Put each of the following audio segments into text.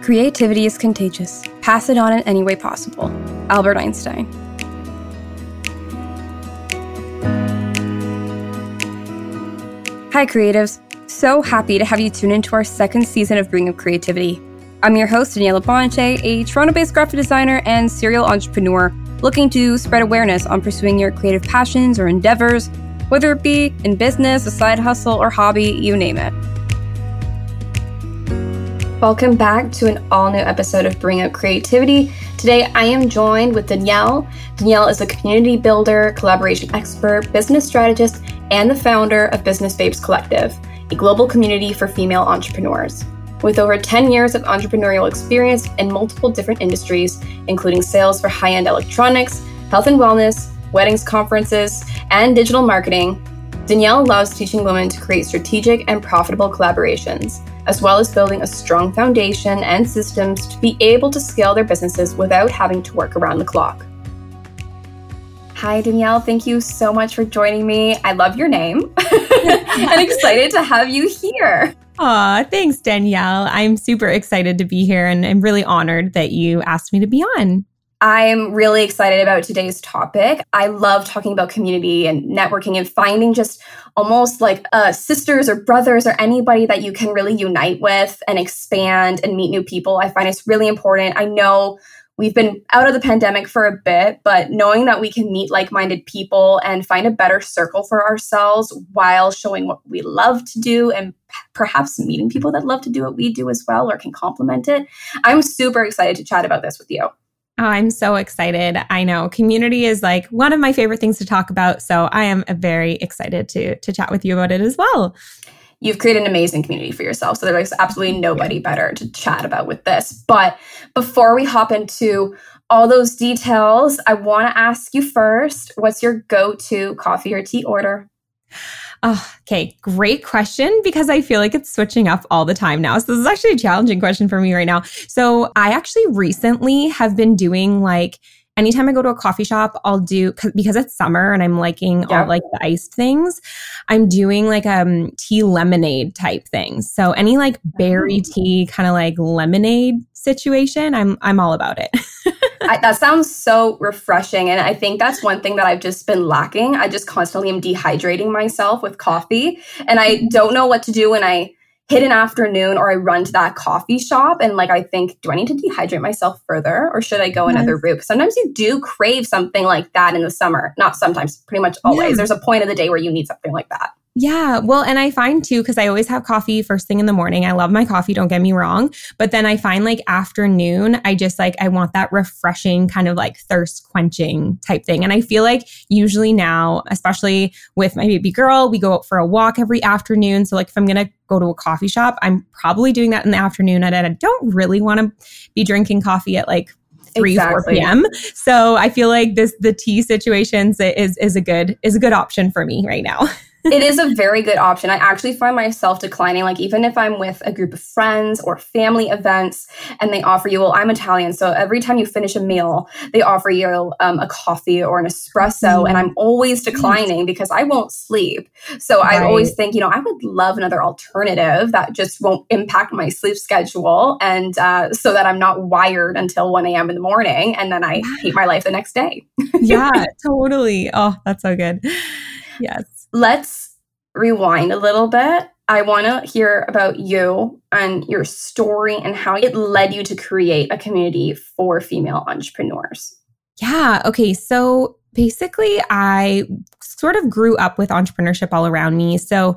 Creativity is contagious. Pass it on in any way possible. Albert Einstein. Hi, creatives. So happy to have you tune into our second season of Bring Up Creativity. I'm your host, Daniela Bonche, a Toronto-based graphic designer and serial entrepreneur looking to spread awareness on pursuing your creative passions or endeavors, whether it be in business, a side hustle, or hobby, you name it. Welcome back to an all-new episode of Bring Up Creativity. Today, I am joined with Danielle. Danielle is a community builder, collaboration expert, business strategist, and the founder of Business Babes Collective, a global community for female entrepreneurs. With over 10 years of entrepreneurial experience in multiple different industries, including sales for high-end electronics, health and wellness, weddings, conferences, and digital marketing, Danielle loves teaching women to create strategic and profitable collaborations, as well as building a strong foundation and systems to be able to scale their businesses without having to work around the clock. Hi, Danielle. Thank you so much for joining me. I love your name. I'm excited to have you here. Aw, thanks, Danielle. I'm super excited to be here, and I'm really honored that you asked me to be on. I'm really excited about today's topic. I love talking about community and networking and finding just almost like sisters or brothers or anybody that you can really unite with and expand and meet new people. I find it's really important. I know we've been out of the pandemic for a bit, but knowing that we can meet like-minded people and find a better circle for ourselves while showing what we love to do and perhaps meeting people that love to do what we do as well or can complement it. I'm super excited to chat about this with you. Oh, I'm so excited. I know community is like one of my favorite things to talk about. So I am very excited to chat with you about it as well. You've created an amazing community for yourself. So there's absolutely nobody better to chat about with this. But before we hop into all those details, I want to ask you first, what's your go-to coffee or tea order? Oh, okay, great question, because I feel like it's switching up all the time now. So this is actually a challenging question for me right now. So I actually recently have been doing anytime I go to a coffee shop, I'll do, because it's summer and I'm liking all the iced things, I'm doing tea lemonade type things. So any berry tea kind of lemonade situation, I'm all about it. That sounds so refreshing. And I think that's one thing that I've just been lacking. I just constantly am dehydrating myself with coffee. And I don't know what to do when I hit an afternoon or I run to that coffee shop and I think, do I need to dehydrate myself further or should I go another route? Because sometimes you do crave something like that in the summer. Not sometimes, pretty much always. Yeah. There's a point of the day where you need something like that. Yeah. Well, and I find too, because I always have coffee first thing in the morning. I love my coffee, don't get me wrong. But then I find afternoon, I just I want that refreshing kind of thirst quenching type thing. And I feel usually now, especially with my baby girl, we go out for a walk every afternoon. So if I'm going to go to a coffee shop, I'm probably doing that in the afternoon. And I don't really want to be drinking coffee at 3, 4 p.m. So I feel the tea situations is a good option for me right now. It is a very good option. I actually find myself declining, even if I'm with a group of friends or family events and they offer you, well, I'm Italian. So every time you finish a meal, they offer you a coffee or an espresso. And I'm always declining because I won't sleep. So I always think, I would love another alternative that just won't impact my sleep schedule. And so that I'm not wired until 1 a.m. in the morning. And then I hate my life the next day. Yeah, totally. Oh, that's so good. Yes. Let's rewind a little bit. I want to hear about you and your story and how it led you to create a community for female entrepreneurs. Yeah. Okay. So basically, I sort of grew up with entrepreneurship all around me. So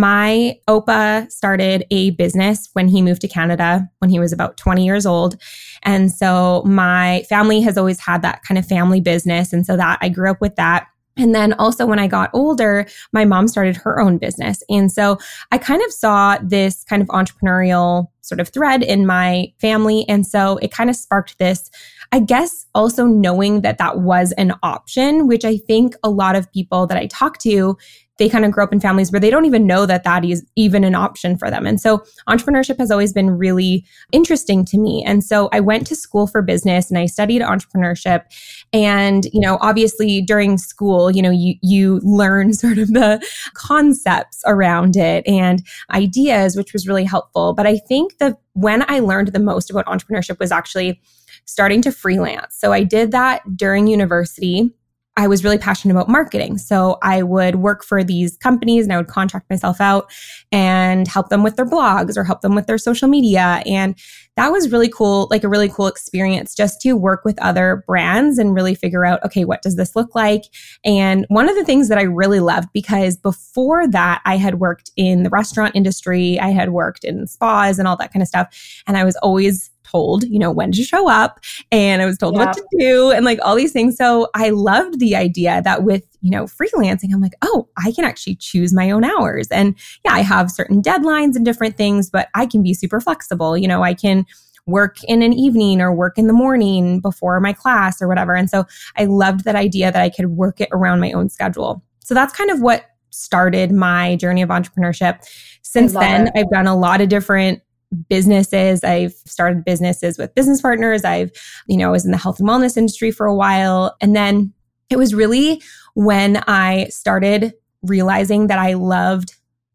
my Opa started a business when he moved to Canada when he was about 20 years old. And so my family has always had that kind of family business. And so that I grew up with that. And then also when I got older, my mom started her own business. And so I kind of saw this kind of entrepreneurial sort of thread in my family. And so it kind of sparked this, I guess, also knowing that that was an option, which I think a lot of people that I talk to they kind of grow up in families where they don't even know that that is even an option for them. And so entrepreneurship has always been really interesting to me. And so I went to school for business and I studied entrepreneurship. And, obviously during school, you learn sort of the concepts around it and ideas, which was really helpful. But I think that when I learned the most about entrepreneurship was actually starting to freelance. So I did that during university. I was really passionate about marketing. So I would work for these companies and I would contract myself out and help them with their blogs or help them with their social media. And that was really cool, like a really cool experience just to work with other brands and really figure out, okay, what does this look like? And one of the things that I really loved, because before that, I had worked in the restaurant industry, I had worked in spas and all that kind of stuff. And I was always told, when to show up, and I was told what to do and like all these things. So I loved the idea that with, freelancing, I'm like, oh, I can actually choose my own hours. And yeah, I have certain deadlines and different things, but I can be super flexible. I can work in an evening or work in the morning before my class or whatever. And so I loved that idea that I could work it around my own schedule. So that's kind of what started my journey of entrepreneurship. Since then, I've done a lot of different businesses. I've started businesses with business partners. I was in the health and wellness industry for a while. And then it was really when I started realizing that I loved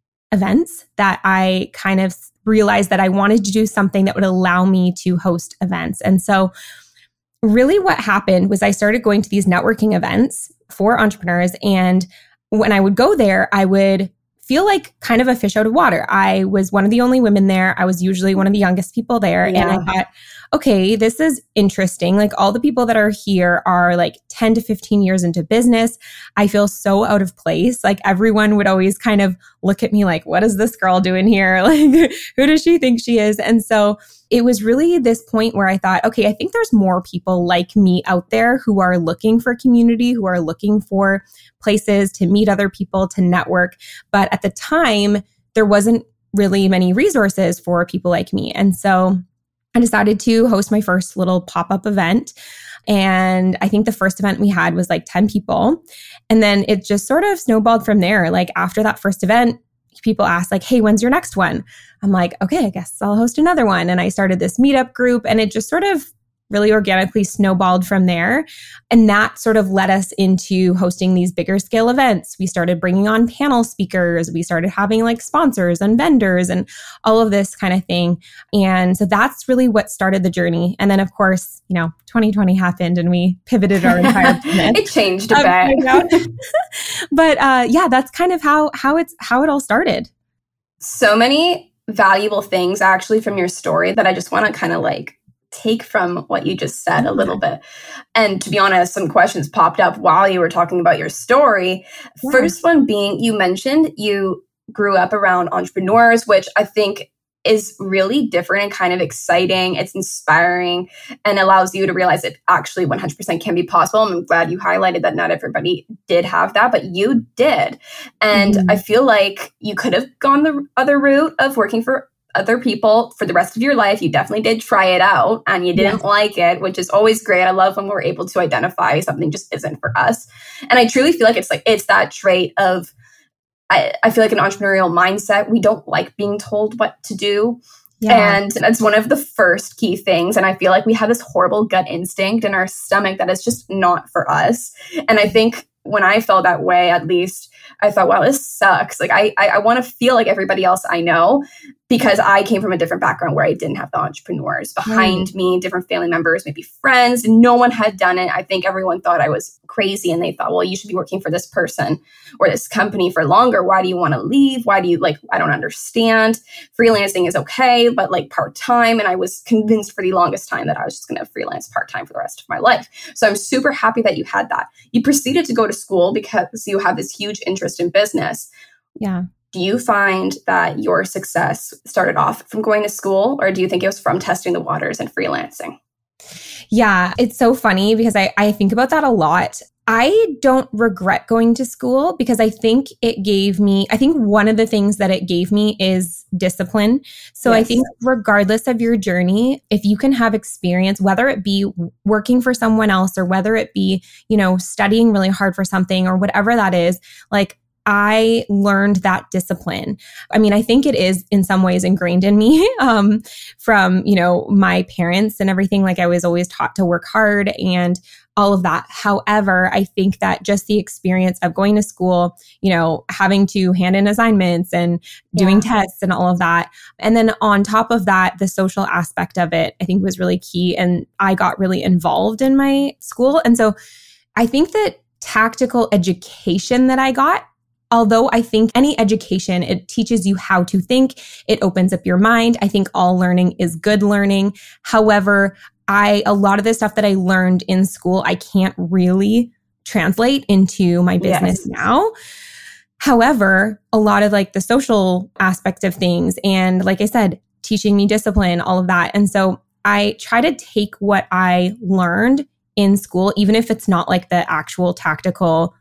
events that I kind of realized that I wanted to do something that would allow me to host events. And so really what happened was I started going to these networking events for entrepreneurs. And when I would go there, I would feel like kind of a fish out of water. I was one of the only women there. I was usually one of the youngest people there. Yeah. And I thought, okay, this is interesting. Like all the people that are here are like 10 to 15 years into business. I feel so out of place. Like everyone would always kind of look at me like, what is this girl doing here? Like, who does she think she is? And so it was really this point where I thought, okay, I think there's more people like me out there who are looking for community, who are looking for places to meet other people, to network. But at the time, there wasn't really many resources for people like me. And so I decided to host my first little pop-up event. And I think the first event we had was like 10 people. And then it just sort of snowballed from there. Like after that first event, people asked like, hey, when's your next one? I'm like, okay, I guess I'll host another one. And I started this meetup group and it just sort of really organically snowballed from there. And that sort of led us into hosting these bigger scale events. We started bringing on panel speakers. We started having like sponsors and vendors and all of this kind of thing. And so that's really what started the journey. And then of course, 2020 happened and we pivoted our entire business. It changed a bit. But yeah, that's kind of how it all started. So many valuable things actually from your story that I just want to kind of like take from what you just said a little bit. And to be honest, some questions popped up while you were talking about your story. Yeah. First one being, you mentioned you grew up around entrepreneurs, which I think is really different and kind of exciting. It's inspiring and allows you to realize it actually 100% can be possible. I'm glad you highlighted that not everybody did have that, but you did. And I feel like you could have gone the other route of working for other people for the rest of your life. You definitely did try it out and you didn't like it, which is always great. I love when we're able to identify something just isn't for us. And I truly feel like it's that trait of, I feel like an entrepreneurial mindset. We don't like being told what to do. Yeah. And that's one of the first key things. And I feel like we have this horrible gut instinct in our stomach that is just not for us. And I think when I felt that way, at least, I thought, wow, this sucks. Like, I want to feel like everybody else I know, because I came from a different background where I didn't have the entrepreneurs behind me, different family members, maybe friends. No one had done it. I think everyone thought I was crazy and they thought, well, you should be working for this person or this company for longer. Why do you want to leave? Why do you I don't understand. Freelancing is okay, but like part-time. And I was convinced for the longest time that I was just going to freelance part-time for the rest of my life. So I'm super happy that you had that. You proceeded to go to school because you have this huge interest in business. Yeah. Do you find that your success started off from going to school, or do you think it was from testing the waters and freelancing? Yeah, it's so funny because I think about that a lot. I don't regret going to school because I think one of the things that it gave me is discipline. So I think regardless of your journey, if you can have experience, whether it be working for someone else or whether it be, studying really hard for something or whatever that is, like, I learned that discipline. I mean, I think it is in some ways ingrained in me from, my parents and everything. Like I was always taught to work hard and all of that. However, I think that just the experience of going to school, having to hand in assignments and doing tests and all of that. And then on top of that, the social aspect of it, I think was really key. And I got really involved in my school. And so I think that tactical education that I got, although I think any education, it teaches you how to think, it opens up your mind. I think all learning is good learning. However, a lot of the stuff that I learned in school, I can't really translate into my business now. However, a lot of like the social aspect of things and like I said, teaching me discipline, all of that. And so I try to take what I learned in school, even if it's not like the actual tactical,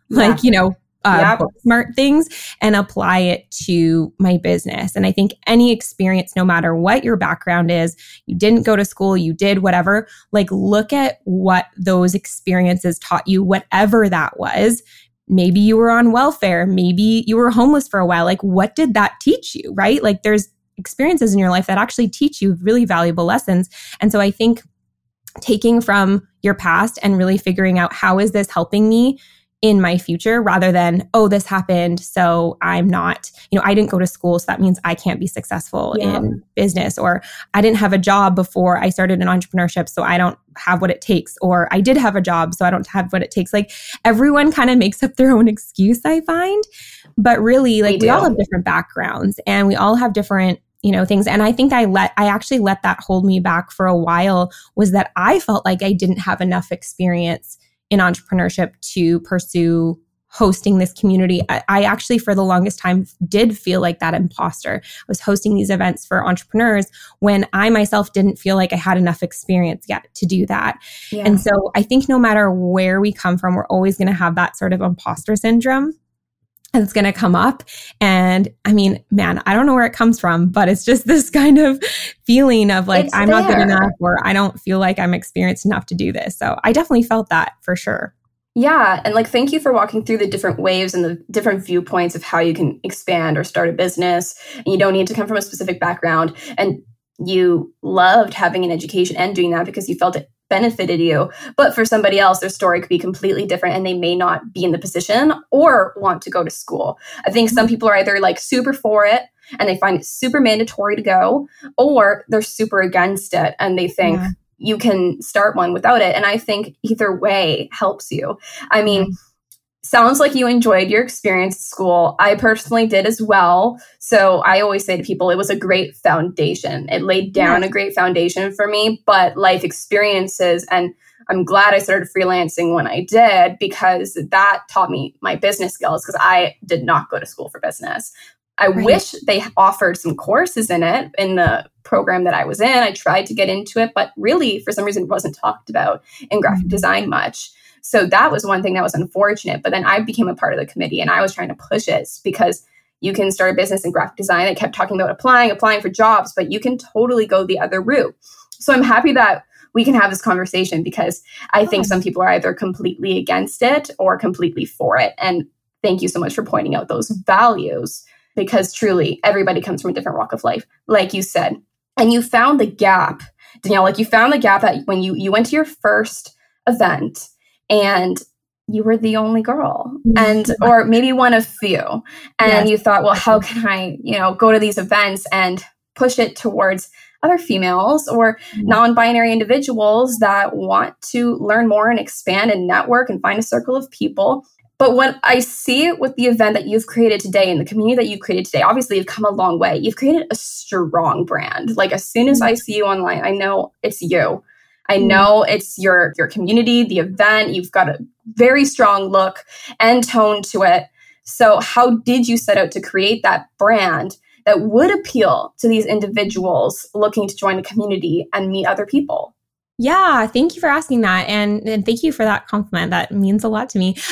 book smart things, and apply it to my business. And I think any experience, no matter what your background is, you didn't go to school, you did whatever, like look at what those experiences taught you, whatever that was. Maybe you were on welfare, maybe you were homeless for a while. Like what did that teach you, right? Like there's experiences in your life that actually teach you really valuable lessons. And so I think taking from your past and really figuring out how is this helping me in my future rather than, oh, this happened, so I'm not, I didn't go to school, so that means I can't be successful in business, or I didn't have a job before I started in entrepreneurship, so I don't have what it takes, or I did have a job, so I don't have what it takes. Like everyone kind of makes up their own excuse, I find, but really like we all have different backgrounds and we all have different things. And I think I actually let that hold me back for a while, was that I felt like I didn't have enough experience in entrepreneurship to pursue hosting this community. I actually, for the longest time, did feel like that imposter. I was hosting these events for entrepreneurs when I myself didn't feel like I had enough experience yet to do that. Yeah. And so I think no matter where we come from, we're always going to have that sort of imposter syndrome. And it's going to come up. And I mean, man, I don't know where it comes from, but it's just this kind of feeling of like, I'm not good enough, or I don't feel like I'm experienced enough to do this. So I definitely felt that for sure. Yeah. And like, thank you for walking through the different waves and the different viewpoints of how you can expand or start a business. And you don't need to come from a specific background. And you loved having an education and doing that because you felt it benefited you. But for somebody else, their story could be completely different and they may not be in the position or want to go to school. I think some people are either like super for it and they find it super mandatory to go, or they're super against it and they think you can start one without it. And I think either way helps you. I mean, sounds like you enjoyed your experience at school. I personally did as well. So I always say to people, it was a great foundation. It laid down a great foundation for me, but life experiences, and I'm glad I started freelancing when I did, because that taught me my business skills, because I did not go to school for business. I wish they offered some courses in it in the program that I was in. I tried to get into it, but really for some reason it wasn't talked about in graphic design much. So that was one thing that was unfortunate. But then I became a part of the committee and I was trying to push it, because you can start a business in graphic design. I kept talking about applying for jobs, but you can totally go the other route. So I'm happy that we can have this conversation, because I think some people are either completely against it or completely for it. And thank you so much for pointing out those values, because truly everybody comes from a different walk of life, like you said. And you found the gap, Danielle, like you found the gap that when you went to your first event, and you were the only girl, and or maybe one of few. And you thought, well, how can I, go to these events and push it towards other females or non-binary individuals that want to learn more and expand and network and find a circle of people. But what I see with the event that you've created today and the community that you've created today, obviously you've come a long way. You've created a strong brand. Like as soon as I see you online, I know it's you. I know it's your community, the event. You've got a very strong look and tone to it. So how did you set out to create that brand that would appeal to these individuals looking to join a community and meet other people? Yeah, thank you for asking that. And thank you for that compliment. That means a lot to me.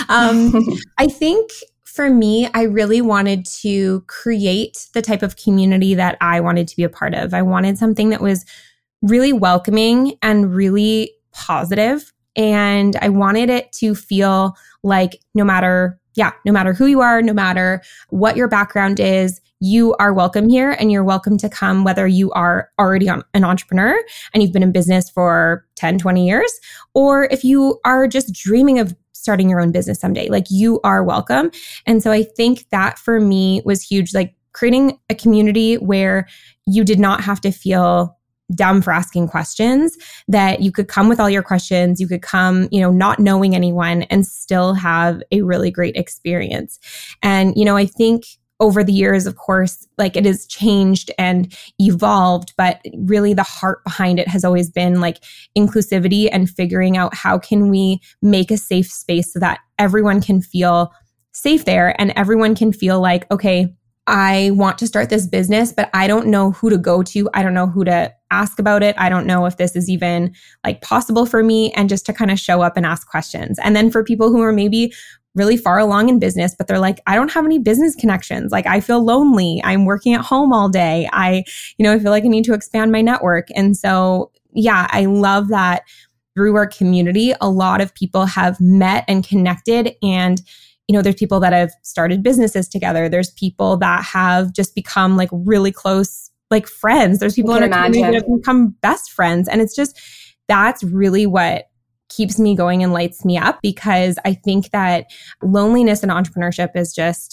I think for me, I really wanted to create the type of community that I wanted to be a part of. I wanted something that was really welcoming and really positive. And I wanted it to feel like no matter no matter who you are, no matter what your background is, you are welcome here and you're welcome to come, whether you are already an entrepreneur and you've been in business for 10, 20 years, or if you are just dreaming of starting your own business someday, like you are welcome. And so I think that for me was huge, like creating a community where you did not have to feel dumb for asking questions, that you could come with all your questions, you could come, not knowing anyone and still have a really great experience. And, I think over the years, of course, like it has changed and evolved, but really the heart behind it has always been like inclusivity and figuring out how can we make a safe space so that everyone can feel safe there and everyone can feel like, okay, I want to start this business, but I don't know who to go to. I don't know who to ask about it. I don't know if this is even like possible for me, and just to kind of show up and ask questions. And then for people who are maybe really far along in business, but they're like, I don't have any business connections. Like I feel lonely. I'm working at home all day. I feel like I need to expand my network. And so, I love that through our community, a lot of people have met and connected, and there's people that have started businesses together. There's people that have just become like really close, like friends. There's people in our community that have become best friends. And it's just, that's really what keeps me going and lights me up, because I think that loneliness in entrepreneurship is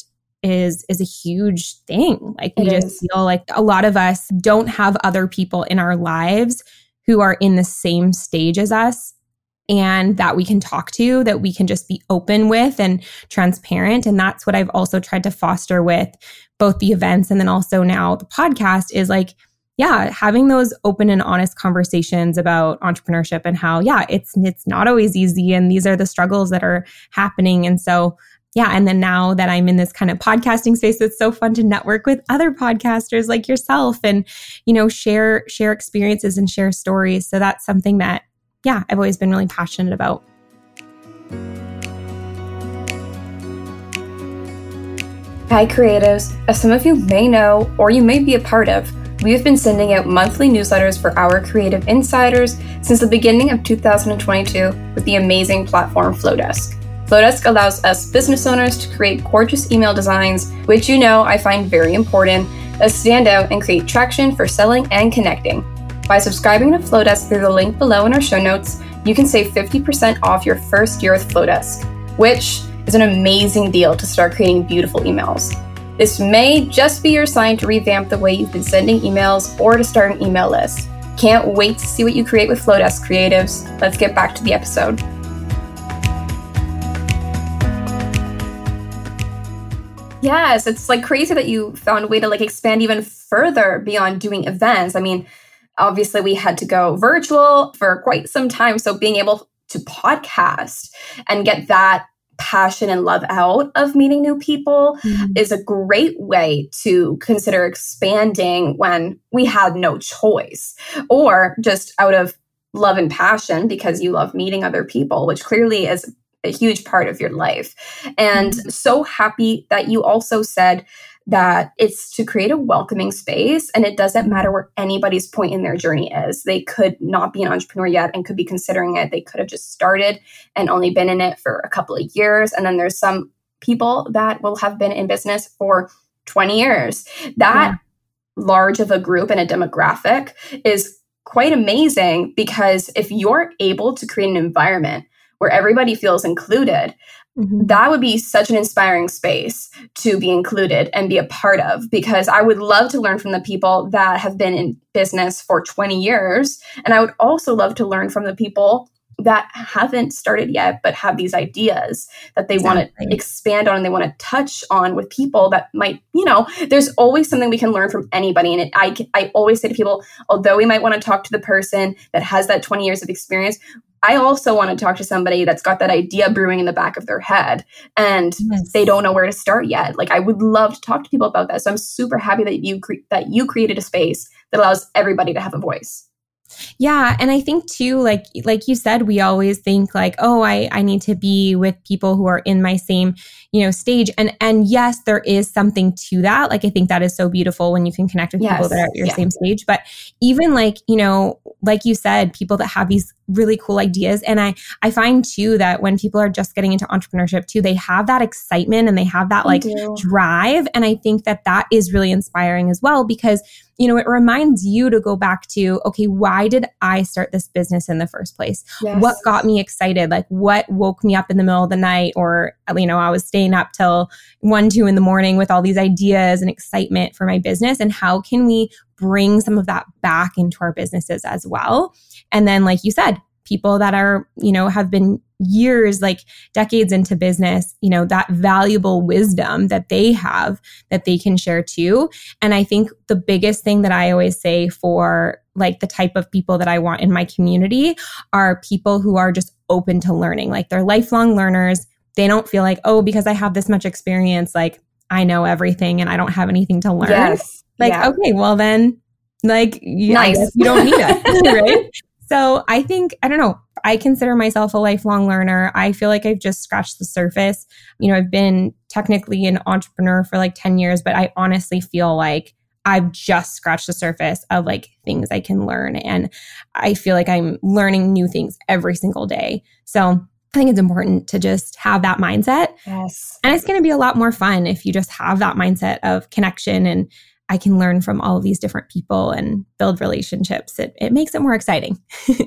a huge thing. Like we just feel like a lot of us don't have other people in our lives who are in the same stage as us and that we can talk to, that we can just be open with and transparent. And that's what I've also tried to foster with both the events and then also now the podcast is like, having those open and honest conversations about entrepreneurship and how, it's not always easy. And these are the struggles that are happening. And so, and then now that I'm in this kind of podcasting space, it's so fun to network with other podcasters like yourself and, share experiences and share stories. So that's something that, I've always been really passionate about. Hi, creatives. As some of you may know, or you may be a part of, we've been sending out monthly newsletters for our creative insiders since the beginning of 2022 with the amazing platform Flowdesk. Flowdesk allows us business owners to create gorgeous email designs, which I find very important, that stand out and create traction for selling and connecting. By subscribing to Flowdesk through the link below in our show notes, you can save 50% off your first year with Flowdesk, which is an amazing deal to start creating beautiful emails. This may just be your sign to revamp the way you've been sending emails or to start an email list. Can't wait to see what you create with Flowdesk, creatives. Let's get back to the episode. Yes, it's like crazy that you found a way to like expand even further beyond doing events. I mean, obviously we had to go virtual for quite some time. So being able to podcast and get that passion and love out of meeting new people is a great way to consider expanding when we had no choice, or just out of love and passion because you love meeting other people, which clearly is a huge part of your life. And so happy that you also said that it's to create a welcoming space, and it doesn't matter where anybody's point in their journey is. They could not be an entrepreneur yet and could be considering it. They could have just started and only been in it for a couple of years. And then there's some people that will have been in business for 20 years. That large of a group and a demographic is quite amazing, because if you're able to create an environment where everybody feels included, that would be such an inspiring space to be included and be a part of, because I would love to learn from the people that have been in business for 20 years. And I would also love to learn from the people that haven't started yet, but have these ideas that they want to expand on and they want to touch on with people that might, there's always something we can learn from anybody. And I always say to people, although we might want to talk to the person that has that 20 years of experience, I also want to talk to somebody that's got that idea brewing in the back of their head and they don't know where to start yet. Like, I would love to talk to people about that. So I'm super happy that you created a space that allows everybody to have a voice. Yeah. And I think too, like you said, we always think like, oh, I need to be with people who are in my same, stage. And yes, there is something to that. Like, I think that is so beautiful when you can connect with people that are at your same stage. But even like, like you said, people that have these really cool ideas. And I find too that when people are just getting into entrepreneurship too, they have that excitement and they have that like drive. And I think that that is really inspiring as well, because it reminds you to go back to, okay, why did I start this business in the first place? Yes. What got me excited? Like what woke me up in the middle of the night, or, I was staying up till 1, 2 in the morning with all these ideas and excitement for my business. And how can we bring some of that back into our businesses as well? And then, like you said, people that are, have been years, like decades into business, that valuable wisdom that they have that they can share too. And I think the biggest thing that I always say for like the type of people that I want in my community are people who are just open to learning. Like they're lifelong learners. They don't feel like, oh, because I have this much experience, like I know everything and I don't have anything to learn. Yes. Okay, well then, like, nice. I guess you don't need us, right? So I think, I don't know, I consider myself a lifelong learner. I feel like I've just scratched the surface. I've been technically an entrepreneur for like 10 years, but I honestly feel like I've just scratched the surface of like things I can learn. And I feel like I'm learning new things every single day. So I think it's important to just have that mindset. Yes. And it's going to be a lot more fun if you just have that mindset of connection and I can learn from all of these different people and build relationships. It makes it more exciting.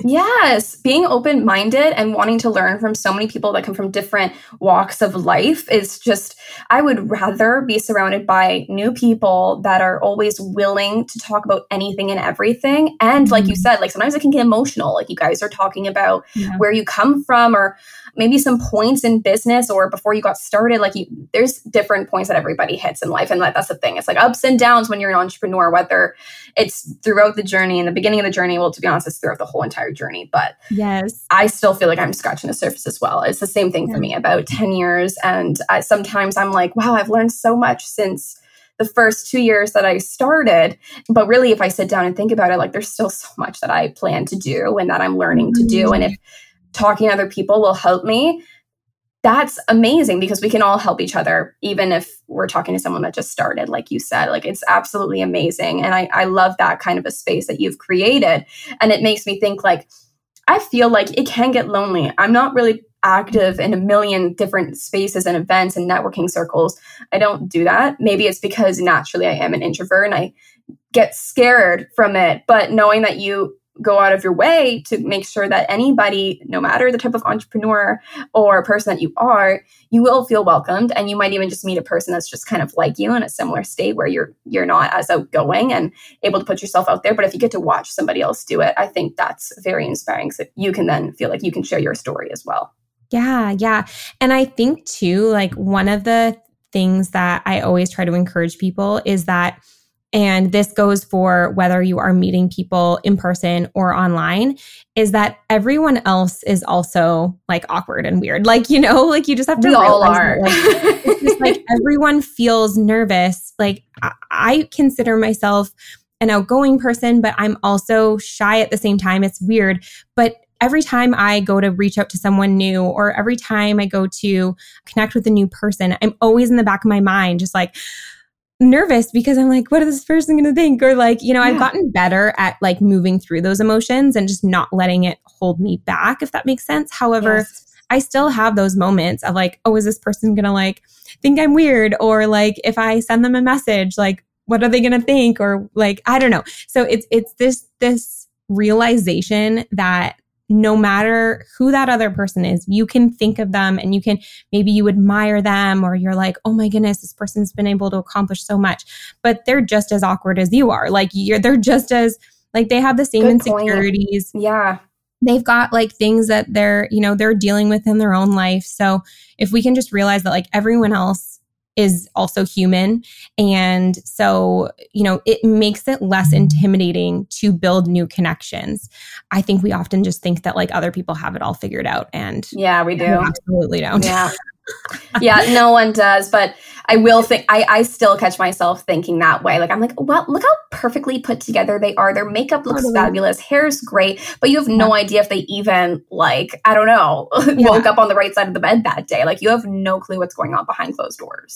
Yes. Being open-minded and wanting to learn from so many people that come from different walks of life is just, I would rather be surrounded by new people that are always willing to talk about anything and everything. And like you said, like sometimes it can get emotional. Like you guys are talking about where you come from, or maybe some points in business or before you got started. Like there's different points that everybody hits in life. And that's the thing. It's like ups and downs when you're an entrepreneur, whether it's throughout the journey and the beginning of the journey. Well, to be honest, it's throughout the whole entire journey. But yes, I still feel like I'm scratching the surface as well. It's the same thing for me, about 10 years. And sometimes I'm like, wow, I've learned so much since the first 2 years that I started. But really, if I sit down and think about it, like there's still so much that I plan to do and that I'm learning to do. And if talking to other people will help me, that's amazing, because we can all help each other, even if we're talking to someone that just started, like you said. Like it's absolutely amazing. And I love that kind of a space that you've created. And it makes me think, like, I feel like it can get lonely. I'm not really active in a million different spaces and events and networking circles. I don't do that. Maybe it's because naturally I am an introvert and I get scared from it. But knowing that you go out of your way to make sure that anybody, no matter the type of entrepreneur or person that you are, you will feel welcomed. And you might even just meet a person that's just kind of like you in a similar state where you're not as outgoing and able to put yourself out there. But if you get to watch somebody else do it, I think that's very inspiring. So you can then feel like you can share your story as well. Yeah. Yeah. And I think too, like one of the things that I always try to encourage people is that, and this goes for whether you are meeting people in person or online, is that everyone else is also like awkward and weird. Like, you just have to realize all are. That, like, it's just like everyone feels nervous. Like I consider myself an outgoing person, but I'm also shy at the same time. It's weird. But every time I go to reach out to someone new, or every time I go to connect with a new person, I'm always in the back of my mind, just like nervous, because I'm like, what is this person going to think? Or like, I've gotten better at like moving through those emotions and just not letting it hold me back, if that makes sense. However, I still have those moments of like, oh, is this person going to like think I'm weird? Or like, if I send them a message, like, what are they going to think? Or like, I don't know. So it's this realization that no matter who that other person is, you can think of them and maybe you admire them, or you're like, oh my goodness, this person's been able to accomplish so much, but they're just as awkward as you are. Like they're just as, like, they have the same insecurities. Yeah. They've got like things that they're dealing with in their own life. So if we can just realize that like everyone else is also human. And so, it makes it less intimidating to build new connections. I think we often just think that like other people have it all figured out. And yeah, we do. Absolutely don't. Yeah. Yeah, no one does. But I will think, I still catch myself thinking that way. Like, I'm like, well, look how perfectly put together they are. Their makeup looks fabulous. Hair's great. But you have no idea if they even, like, I don't know, woke up on the right side of the bed that day. Like, you have no clue what's going on behind closed doors.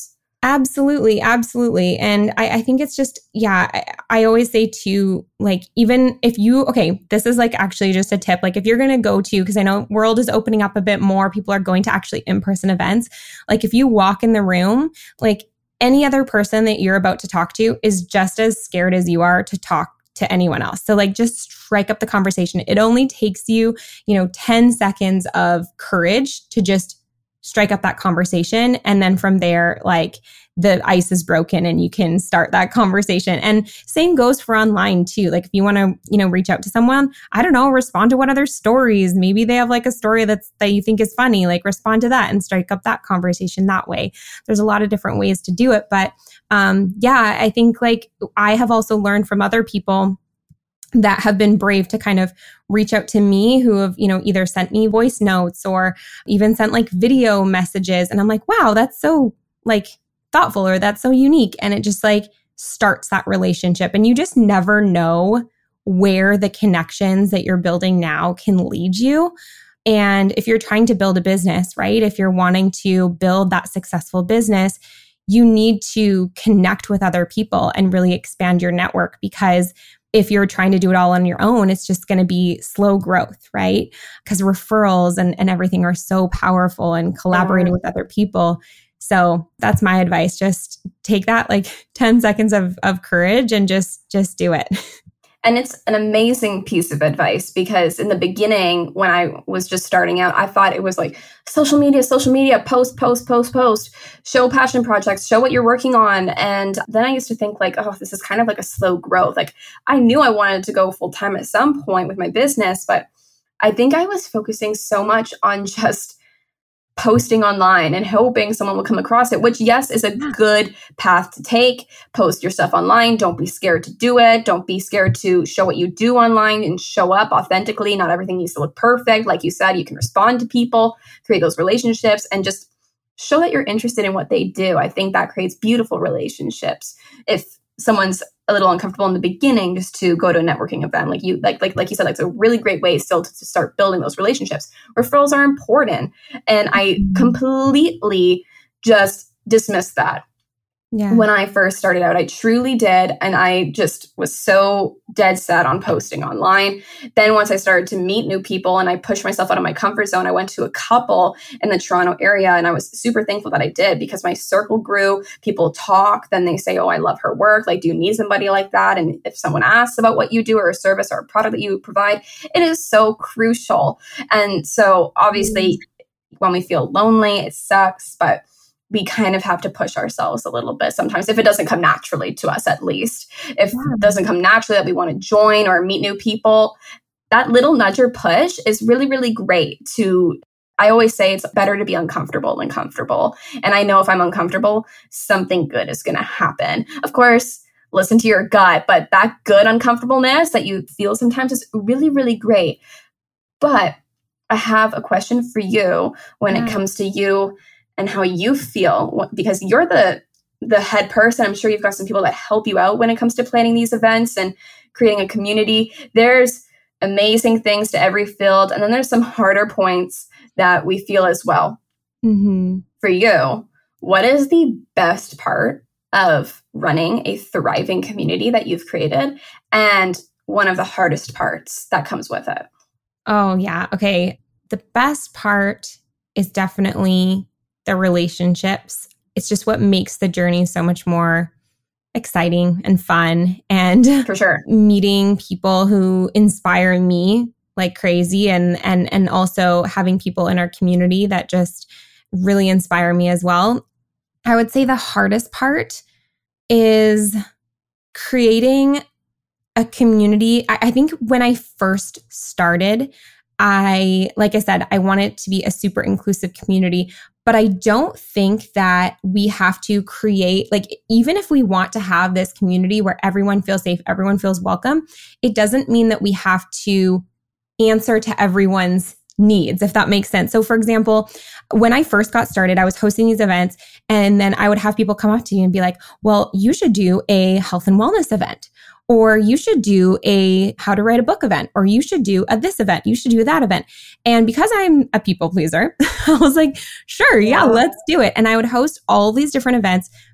Absolutely. Absolutely. And I think it's just, I always say too, like, even if this is like actually just a tip, like if you're going to go to, because I know world is opening up a bit more, people are going to actually in-person events. Like if you walk in the room, like any other person that you're about to talk to is just as scared as you are to talk to anyone else. So like just strike up the conversation. It only takes you, 10 seconds of courage to just strike up that conversation. And then from there, like the ice is broken and you can start that conversation. And same goes for online too. Like if you want to, reach out to someone, I don't know, respond to one of their stories. Maybe they have like a story that you think is funny, like respond to that and strike up that conversation that way. There's a lot of different ways to do it. But I think like I have also learned from other people that have been brave to kind of reach out to me, who have, either sent me voice notes or even sent like video messages. And I'm like, wow, that's so like thoughtful, or that's so unique. And it just like starts that relationship. And you just never know where the connections that you're building now can lead you. And if you're trying to build a business, right? If you're wanting to build that successful business, you need to connect with other people and really expand your network, because if you're trying to do it all on your own, it's just going to be slow growth, right? Because referrals and everything are so powerful, and collaborating with other people. So that's my advice. Just take that like 10 seconds of courage and just do it. And it's an amazing piece of advice, because in the beginning, when I was just starting out, I thought it was like social media, post, show passion projects, show what you're working on. And then I used to think like, oh, this is kind of like a slow growth. Like I knew I wanted to go full time at some point with my business, but I think I was focusing so much on just posting online and hoping someone will come across it, which, yes, is a good path to take. Post your stuff online. Don't be scared to do it. Don't be scared to show what you do online and show up authentically. Not everything needs to look perfect. Like you said, you can respond to people, create those relationships, and just show that you're interested in what they do. I think that creates beautiful relationships. If someone's a little uncomfortable in the beginning, just to go to a networking event, like you said, it's a really great way still to start building those relationships. Referrals are important, and I completely just dismissed that. Yeah. When I first started out, I truly did. And I just was so dead set on posting online. Then once I started to meet new people and I pushed myself out of my comfort zone, I went to a couple in the Toronto area, and I was super thankful that I did, because my circle grew. People talk, then they say, oh, I love her work. Like, do you need somebody like that? And if someone asks about what you do, or a service or a product that you provide, it is so crucial. And so obviously when we feel lonely, it sucks, but we kind of have to push ourselves a little bit sometimes, if it doesn't come naturally to us, at least. If it doesn't come naturally that we want to join or meet new people, that little nudge or push is really, really great I always say it's better to be uncomfortable than comfortable. And I know if I'm uncomfortable, something good is going to happen. Of course, listen to your gut, but that good uncomfortableness that you feel sometimes is really, really great. But I have a question for you when it comes to you and how you feel, because you're the head person. I'm sure you've got some people that help you out when it comes to planning these events and creating a community. There's amazing things to every field, and then there's some harder points that we feel as well. Mm-hmm. For you, what is the best part of running a thriving community that you've created, and one of the hardest parts that comes with it? Oh, yeah. Okay. The best part is definitely the relationships. It's just what makes the journey so much more exciting and fun. And for sure, meeting people who inspire me like crazy, and also having people in our community that just really inspire me as well. I would say the hardest part is creating a community. I think when I first started, like I said, I want it to be a super inclusive community, but I don't think that we have to create, like, even if we want to have this community where everyone feels safe, everyone feels welcome, it doesn't mean that we have to answer to everyone's needs, if that makes sense. So for example, when I first got started, I was hosting these events, and then I would have people come up to you and be like, well, you should do a health and wellness event, or you should do a how to write a book event, or you should do a this event, you should do that event. And because I'm a people pleaser, I was like, sure, yeah, let's do it. And I would host all these different events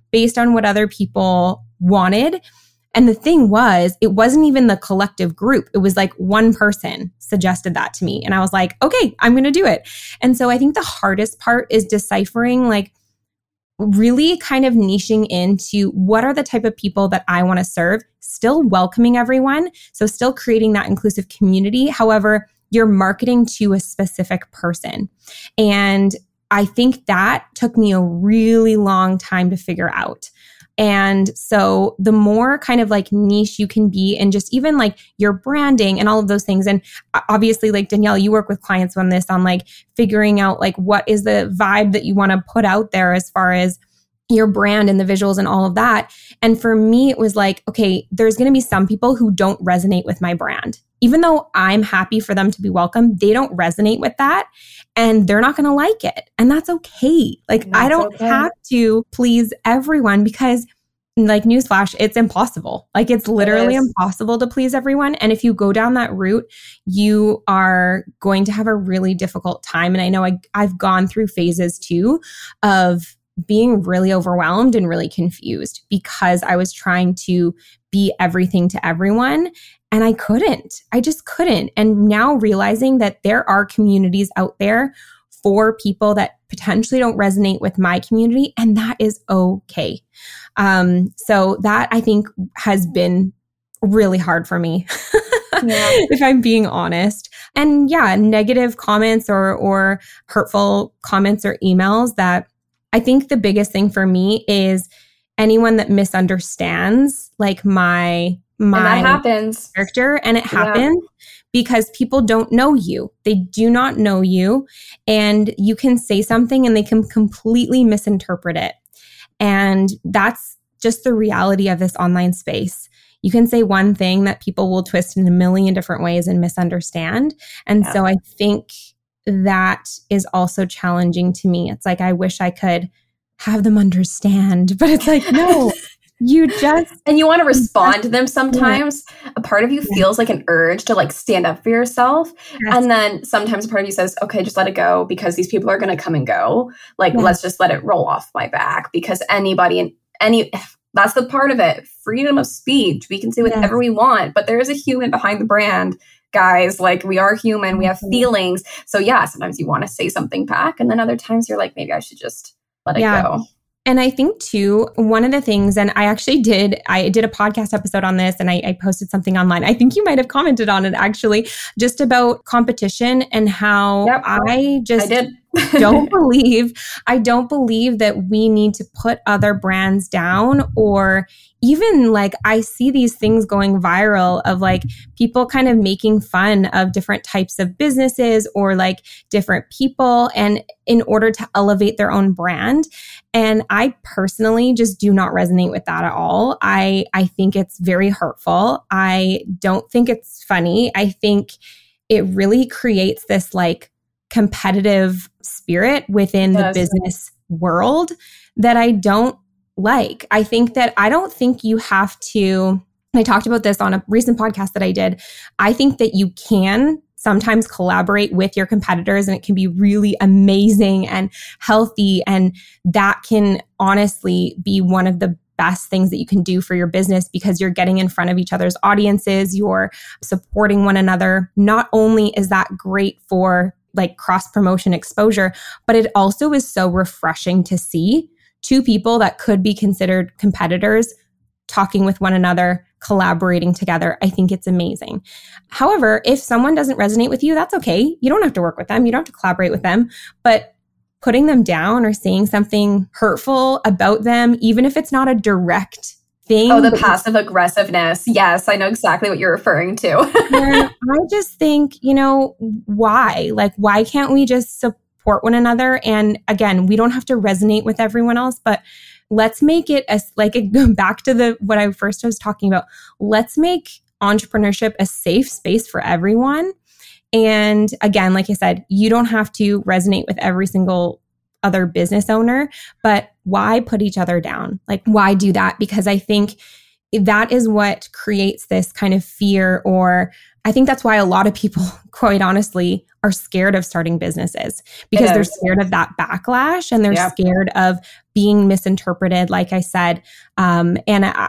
based on what other people wanted. And the thing was, it wasn't even the collective group. It was like one person suggested that to me. And I was like, okay, I'm going to do it. And so I think the hardest part is deciphering, like really kind of niching into what are the type of people that I want to serve, still welcoming everyone. So still creating that inclusive community. However, you're marketing to a specific person. And I think that took me a really long time to figure out. And so the more kind of like niche you can be and just even like your branding and all of those things. And obviously like Danielle, you work with clients on this, on like figuring out like what is the vibe that you want to put out there as far as your brand and the visuals and all of that. And for me, it was like, okay, there's going to be some people who don't resonate with my brand. Even though I'm happy for them to be welcome, they don't resonate with that and they're not going to like it. And that's okay. Like I don't have to please everyone because like newsflash, it's impossible. Like it's literally impossible to please everyone. And if you go down that route, you are going to have a really difficult time. And I know I've gone through phases too of being really overwhelmed and really confused because I was trying to be everything to everyone. And I couldn't. I just couldn't. And now realizing that there are communities out there for people that potentially don't resonate with my community, and that is okay. So that I think has been really hard for me, if I'm being honest. And yeah, negative comments or hurtful comments or emails, that I think the biggest thing for me is anyone that misunderstands like my and that happens. Character, and it happens because people don't know you. They do not know you, and you can say something and they can completely misinterpret it. And that's just the reality of this online space. You can say one thing that people will twist in a million different ways and misunderstand. And so I think that is also challenging to me. It's like, I wish I could have them understand, but it's like, no. You just... And you want to respond to them sometimes. A part of you feels like an urge to like stand up for yourself. Yes. And then sometimes a part of you says, okay, just let it go because these people are going to come and go. Like, let's just let it roll off my back because that's the part of it. Freedom of speech. We can say whatever we want, but there is a human behind the brand, guys. Like we are human. We have feelings. So yeah, sometimes you want to say something back. And then other times you're like, maybe I should just let it go. And I think too, one of the things, and I did a podcast episode on this and I posted something online. I think you might have commented on it actually, just about competition and how I did. don't believe that we need to put other brands down, or even like I see these things going viral of like people kind of making fun of different types of businesses or like different people, and in order to elevate their own brand. And I personally just do not resonate with that at all. I think it's very hurtful. I don't think it's funny. I think it really creates this like competitive spirit within the business world that I don't like. I don't think you have to, I talked about this on a recent podcast that I did. I think that you can sometimes collaborate with your competitors and it can be really amazing and healthy. And that can honestly be one of the best things that you can do for your business because you're getting in front of each other's audiences, you're supporting one another. Not only is that great for like cross-promotion exposure, but it also is so refreshing to see two people that could be considered competitors talking with one another, collaborating together. I think it's amazing. However, if someone doesn't resonate with you, that's okay. You don't have to work with them. You don't have to collaborate with them, but putting them down or saying something hurtful about them, even if it's not a direct thing. Oh, the passive aggressiveness. Yes, I know exactly what you're referring to. I just think, why? Like, why can't we just support one another? And again, we don't have to resonate with everyone else, but let's make it back to what I first was talking about. Let's make entrepreneurship a safe space for everyone. And again, like I said, you don't have to resonate with every single other business owner, but why put each other down? Like, why do that? Because I think that is what creates this kind of fear, or I think that's why a lot of people, quite honestly, are scared of starting businesses because they're scared of that backlash and they're scared of being misinterpreted, like I said. And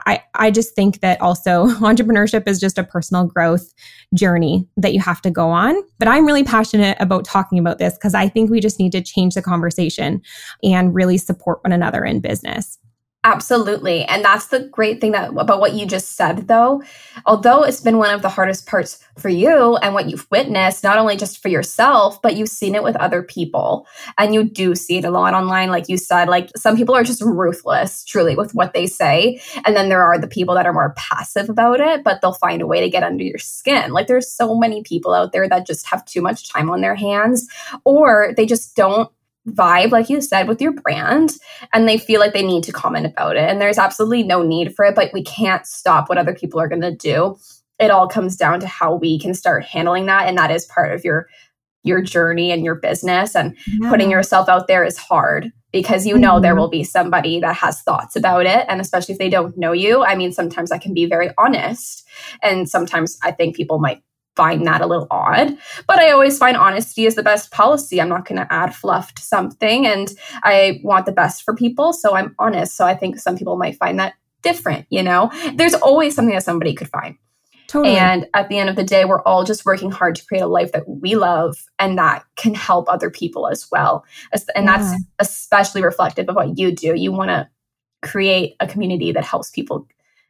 I just think that also entrepreneurship is just a personal growth journey that you have to go on. But I'm really passionate about talking about this because I think we just need to change the conversation and really support one another in business. Absolutely. And that's the great thing about what you just said, though. Although it's been one of the hardest parts for you and what you've witnessed, not only just for yourself, but you've seen it with other people. And you do see it a lot online. Like you said, like some people are just ruthless, truly, with what they say. And then there are the people that are more passive about it, but they'll find a way to get under your skin. Like there's so many people out there that just have too much time on their hands, or they just don't vibe, like you said, with your brand, and they feel like they need to comment about it. And there's absolutely no need for it, but we can't stop what other people are going to do. It all comes down to how we can start handling that. And that is part of your journey and your business. And putting yourself out there is hard because you know there will be somebody that has thoughts about it. And especially if they don't know you, I mean, sometimes I can be very honest. And sometimes I think people might find that a little odd, but I always find honesty is the best policy. I'm not going to add fluff to something, and I want the best for people, so I'm honest. So I think some people might find that different, you know? There's always something that somebody could find. Totally. And at the end of the day, we're all just working hard to create a life that we love and that can help other people as well. And that's especially reflective of what you do. You want to create a community that helps people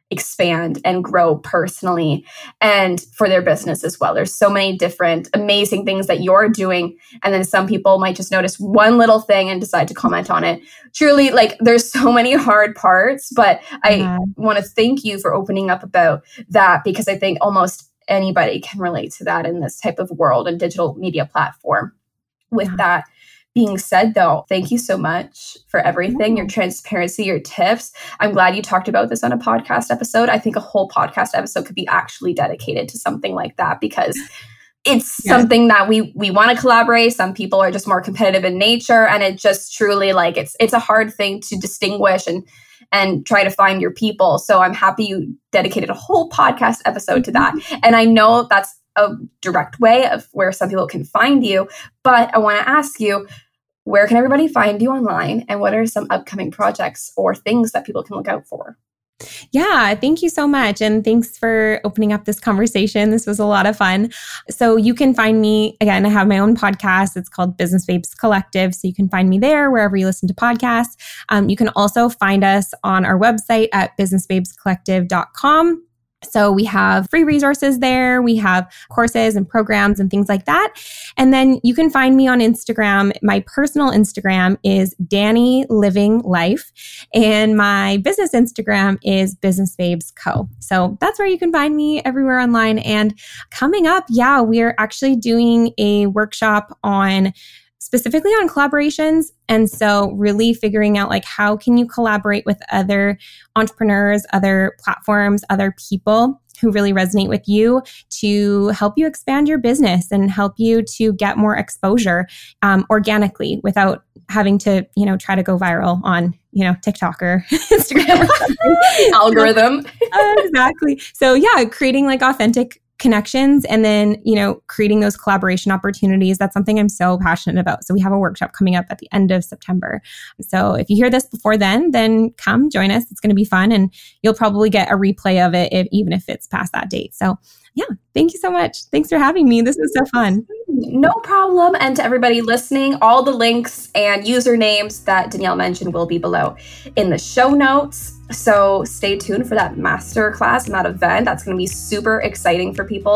expand and grow personally and for their business as well. There's so many different amazing things that you're doing. And then some people might just notice one little thing and decide to comment on it. Truly, like there's so many hard parts, but I want to thank you for opening up about that because I think almost anybody can relate to that in this type of world and digital media platform. With that being said, though, thank you so much for everything, your transparency, your tips. I'm glad you talked about this on a podcast episode. I think a whole podcast episode could be actually dedicated to something like that because it's something that we want to collaborate. Some people are just more competitive in nature, and it just truly like it's a hard thing to distinguish and try to find your people. So I'm happy you dedicated a whole podcast episode to that. And I know that's a direct way of where some people can find you, but I want to ask you, where can everybody find you online, and what are some upcoming projects or things that people can look out for? Yeah, thank you so much. And thanks for opening up this conversation. This was a lot of fun. So you can find me, again, I have my own podcast. It's called Business Babes Collective. So you can find me there wherever you listen to podcasts. You can also find us on our website at businessbabescollective.com. So we have free resources there. We have courses and programs and things like that. And then you can find me on Instagram. My personal Instagram is Danny Living Life, and my business Instagram is Business Babes Co. So that's where you can find me everywhere online. And coming up, we're actually doing a workshop specifically on collaborations. And so really figuring out like, how can you collaborate with other entrepreneurs, other platforms, other people who really resonate with you to help you expand your business and help you to get more exposure organically without having to, try to go viral on, TikTok or Instagram or something. Algorithm. Exactly. So creating like authentic connections and then, creating those collaboration opportunities. That's something I'm so passionate about. So we have a workshop coming up at the end of September. So if you hear this before then come join us. It's going to be fun, and you'll probably get a replay of it even if it's past that date. So thank you so much. Thanks for having me. This was so fun. No problem. And to everybody listening, all the links and usernames that Danielle mentioned will be below in the show notes. So stay tuned for that masterclass and that event. That's going to be super exciting for people.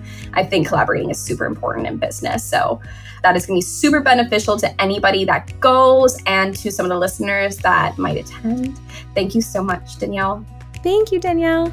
I think collaborating is super important in business. So that is going to be super beneficial to anybody that goes and to some of the listeners that might attend. Thank you so much, Danielle. Thank you, Danielle.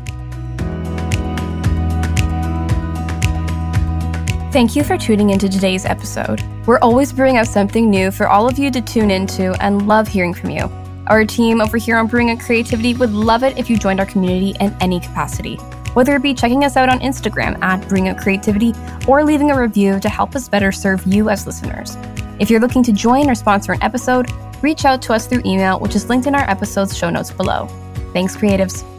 Thank you for tuning into today's episode. We're always bringing out something new for all of you to tune into and love hearing from you. Our team over here on Brewing Out Creativity would love it if you joined our community in any capacity, whether it be checking us out on Instagram at Brewing Out Creativity or leaving a review to help us better serve you as listeners. If you're looking to join or sponsor an episode, reach out to us through email, which is linked in our episode's show notes below. Thanks, creatives.